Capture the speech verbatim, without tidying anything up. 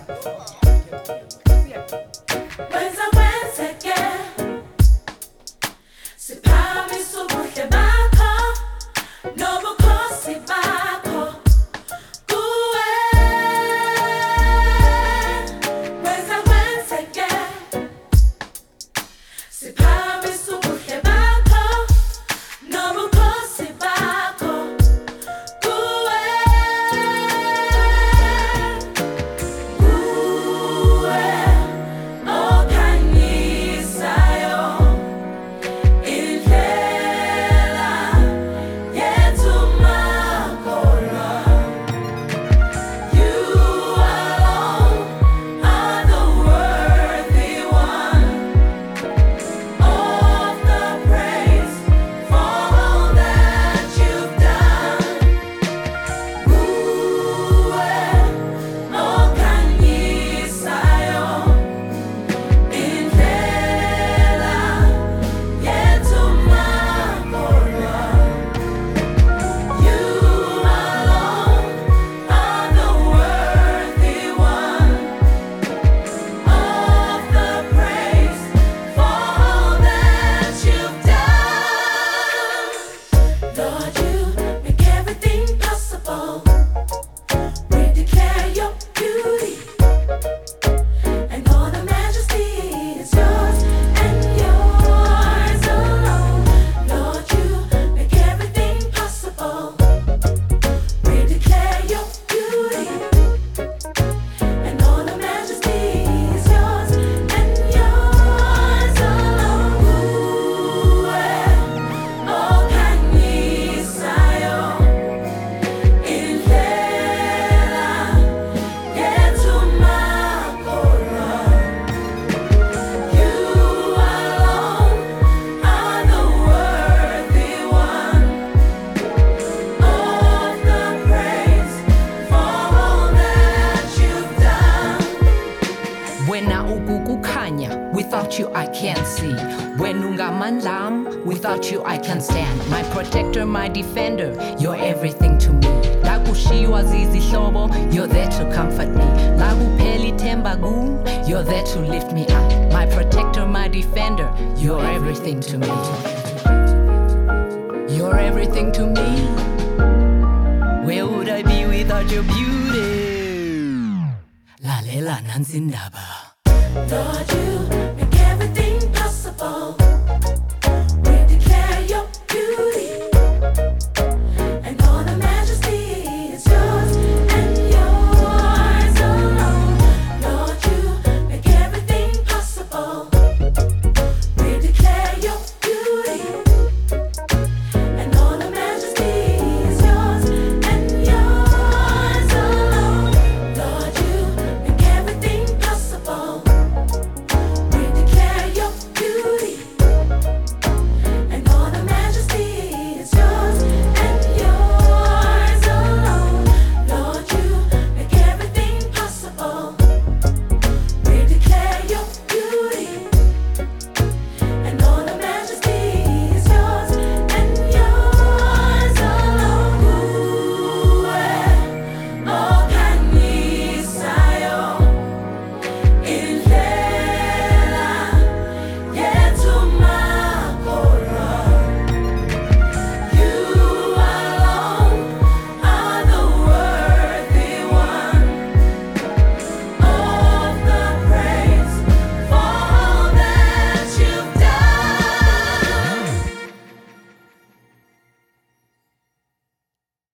Wenza wenzeke Siphakamise ubuhle bakho nobukhosi bakho kuwe Wenza wenzeke Siphakamise ubuhle bakho nobukhosi bakho kuwe kuwe okhanyisayo indlela yethu makholwa You alone are the worthy one of the praise for all that you've done kuwe okhanyisayo indlela yethu makholwa You alone are the worthy one of the praise for all that you've done Lord, you make everything possible We declare your beauty And all the majesty is yours and yours alone Lord, you make everything possible We declare your beauty And all the majesty is yours and yours alone Kuwe okhanyisayo indlela yethu makholwa You alone are the worthy one of the praise for all that you've done Wena ukukukhanya, without you I can't see. When ungamandlam, without you I can stand. My protector, my defender, you're everything to me. La kushiwa zizihlobo, you're there to comfort me. La kuphela ithemba ku, you're there to lift me up. My protector, my defender, you're everything to me. You're everything to me. Where would I be without your beauty? Lalela nansi indaba. Lord, you